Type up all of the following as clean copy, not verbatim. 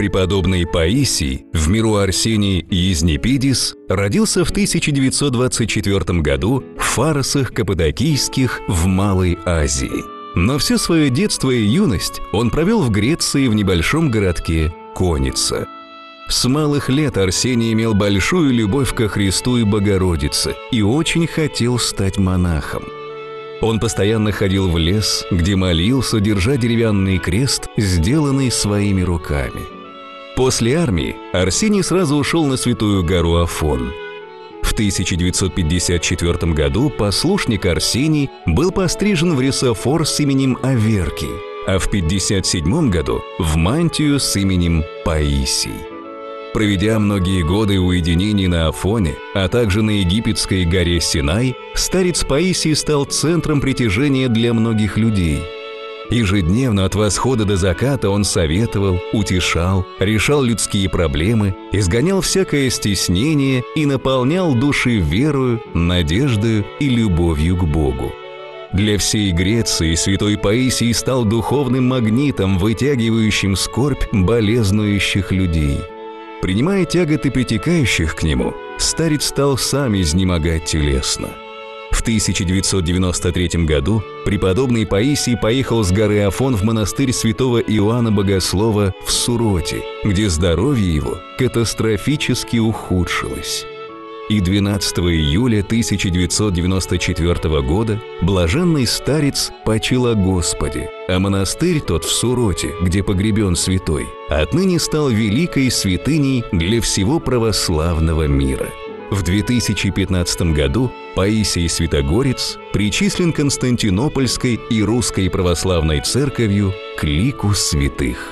Преподобный Паисий, в миру Арсений Езнипидис, родился в 1924 году в Фаросах Каппадокийских в Малой Азии. Но все свое детство и юность он провел в Греции в небольшом городке Коница. С малых лет Арсений имел большую любовь ко Христу и Богородице и очень хотел стать монахом. Он постоянно ходил в лес, где молился, держа деревянный крест, сделанный своими руками. После армии Арсений сразу ушел на Святую гору Афон. В 1954 году послушник Арсений был пострижен в рисофор с именем Аверкий, а в 1957 году в мантию с именем Паисий. Проведя многие годы уединений на Афоне, а также на египетской горе Синай, старец Паисий стал центром притяжения для многих людей. Ежедневно от восхода до заката он советовал, утешал, решал людские проблемы, изгонял всякое стеснение и наполнял души верою, надеждою и любовью к Богу. Для всей Греции святой Паисий стал духовным магнитом, вытягивающим скорбь болезнующих людей. Принимая тяготы притекающих к нему, старец стал сам изнемогать телесно. В 1993 году преподобный Паисий поехал с горы Афон в монастырь святого Иоанна Богослова в Суроте, где здоровье его катастрофически ухудшилось. И 12 июля 1994 года блаженный старец почил о Господе, а монастырь тот в Суроте, где погребен святой, отныне стал великой святыней для всего православного мира. В 2015 году Паисий Святогорец причислен Константинопольской и Русской Православной Церковью к лику святых.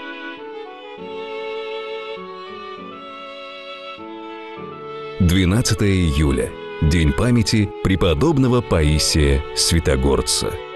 – 12 июля – День памяти преподобного Паисия Святогорца.